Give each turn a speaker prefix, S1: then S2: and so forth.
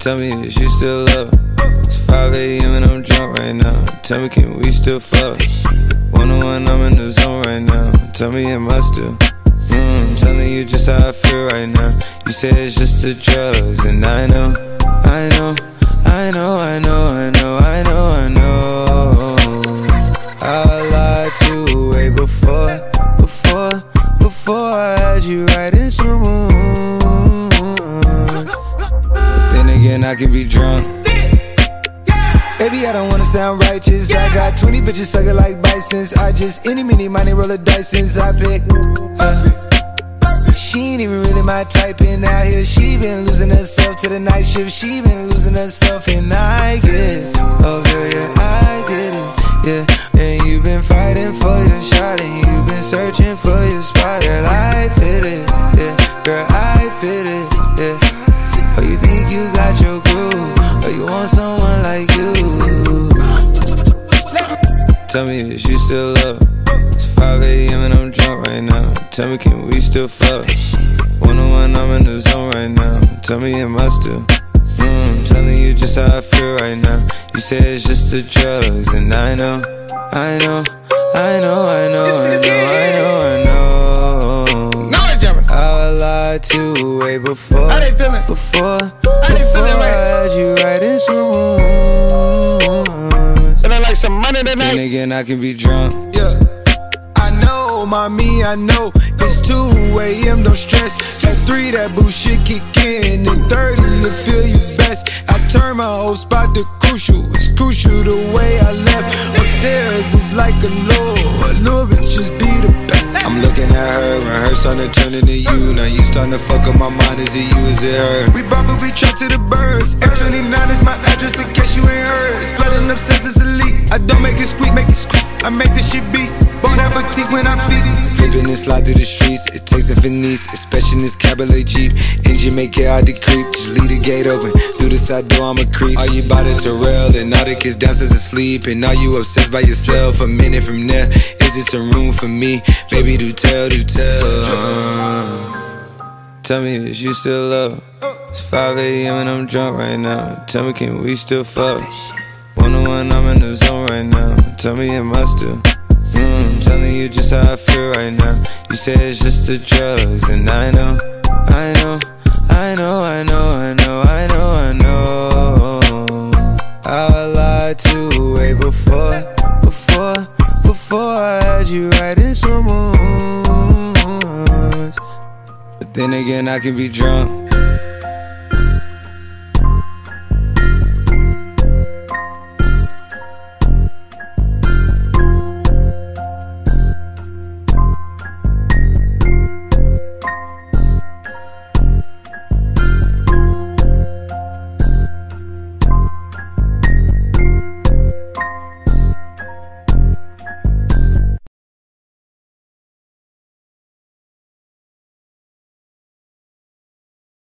S1: Tell me is you still up? It's 5 a.m. and I'm drunk right now. Tell me can we still fuck? 101, I'm in the zone right now. Tell me am I still? Telling you just how I feel right now. You say it's just the drugs, and I know. I lied to you way before I had you right in some mood. Then again, I can be drunk. Baby, I don't wanna sound righteous. I got 20 bitches sucking like bisons. I just any, mini, money, roll a dice since I pick. She ain't even really my type, and out here she been losing herself to the night shift. She been losing herself, and I get it. Oh girl, yeah, I get it. Yeah, and you been fighting for your shot, and you been searching for your spot. Girl, I fit it. Yeah, girl, I fit it. Yeah. Oh, you think you got your groove? Or you want someone like you? Tell me is you still up? It's 5 a.m. and I'm drunk right now. Tell me can we still fuck? 101, I'm in the zone right now. Tell me am I still? Telling you just how I feel right now. You say it's just the drugs, and I know. I lied to you way before.
S2: How they feeling?
S1: Before
S2: right?
S1: I had you right in some mood.
S2: Feeling like some money tonight.
S1: Then again, I can be drunk.
S3: Yeah, I know, mommy, I know. It's 2 a.m., don't stress. At 3, that bullshit kick in. And 30, you feel your best. I turn my whole spot to crucial. It's crucial the way I left. Upstairs is like a little bit just be the best.
S1: I'm looking at her and her starting to turn into you. Now you starting to fuck up my mind. Is it you, is it her?
S3: We bop but we trap to the birds. F29 is my address in case you ain't heard. It's flooding upstairs, it's elite. I don't make it squeak, make it squeak. I make this shit beat. Bon appetit when I feast.
S1: Slipping and slide through the streets. It takes a finesse, especially in this cabaret Jeep. Engine make it hard to creep. Just leave the gate open. Through the side door, I'm a creep. Are you by the Terrell? And all the kids downstairs asleep. And are you obsessed by yourself? A minute from there, is it some room for me? Baby, do tell. Tell me is you still up? It's 5 a.m. and I'm drunk right now. Tell me can we still fuck? 101, I'm in the zone right now. Tell me am I still? Telling you just how I feel right now. You say it's just the drugs, and I know. I lied to you way before I had you right in some mood. But then again, I can be drunk.